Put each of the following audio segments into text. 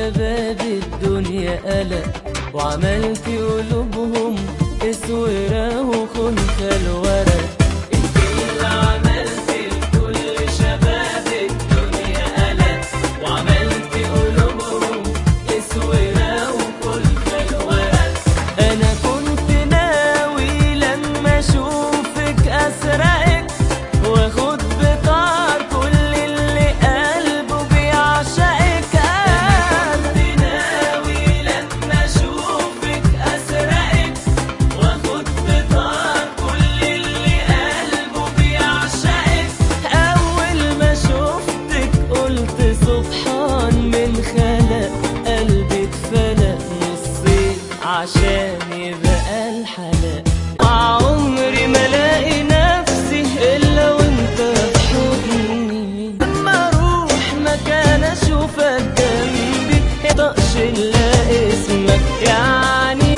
شباب الدنيا قلق، وعملت قلوبهم اسورة وخنثى الورق. انت اللي عملت لكل شباب الدنيا قلق، وعملت قلوبهم اسورة وخنثى الورق. انا كنت ناوي لما اشوفك اسرقك واخد بطار كل اللي قلبه بيعشقك. انا كنت ناوي لما اشوفك اسرقك واخد بطار كل اللي قلبه بيعشقك. اول ما شفتك قلت سبحان من خلق، قلبي اتفلق نصين عشان يبقى الحلق. عمري ما الاقي نفسي الا وانت في حضني، لما اروح مكان اشوفك جنبي مطقش الا اسمك يعني.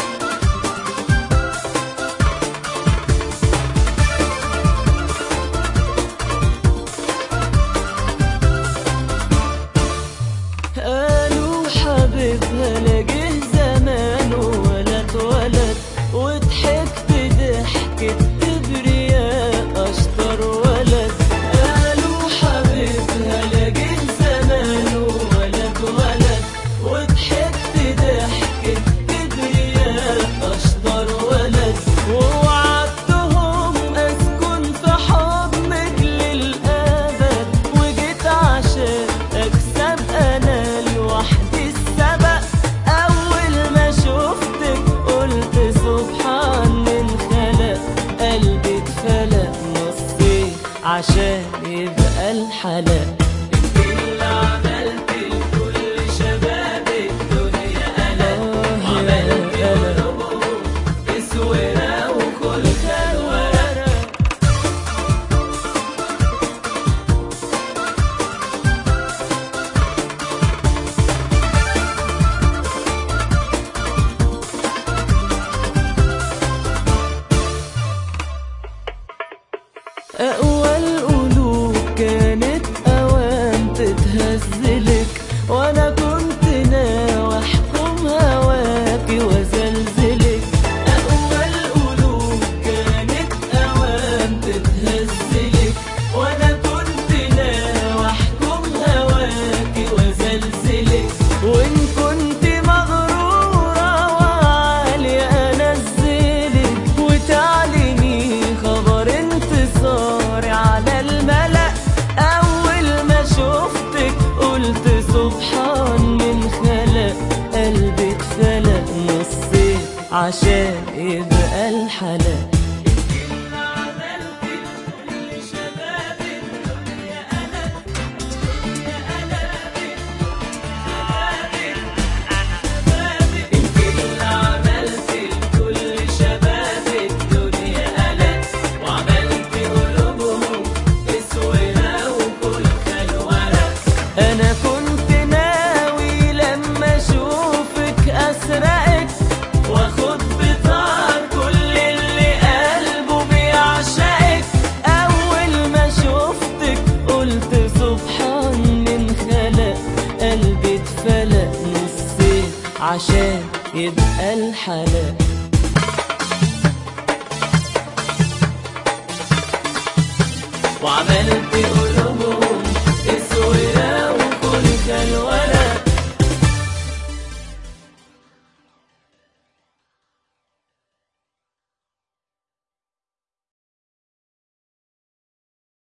قالوا حبيبها لا جه زمان ولا اتولد، وضحكت ضحكة كبرياء اشطر ولد. قالوا حبيبها لا جه زمان ولا اتولد، وضحكت ضحكة كبرياء اشطر ولد. ووعدتهم اسكن في حضنك للابد، وجيت عشان اكسب انا لوحدي السبق. اول ما شفتك قلت سبحان من خلق، قلبي اتفلق نصين عشان يبقى الحلق. انت اللي عملت لكل شباب الدنيا قلق، وعملت قلوبهم اسورة وخنثى الورق. أقوى القلوب كانت أوام تتهزلك، وأنا كنت ناوي أحكم هواكي وأزلزلك. أقوى القلوب كانت أوام تتهزلك، وأنا كنت ناوي أحكم هواكي وأزلزلك. وإن كنت مغرورة وعالية أنزلك، وتعلني خبر انتصاري على الملأ. أول ما شفتك قلت سبحان من خلق، قلبي اتفلق نصين عشان يبقى الحلق. أنا كنت ناوي لما أشوفك أسرقك وأخد بطار كل اللي قلبه بيعشقك. أول ما شفتك قلت سبحان من خلق، قلبي اتفلق نصين عشان يبقى الحلق. وعملت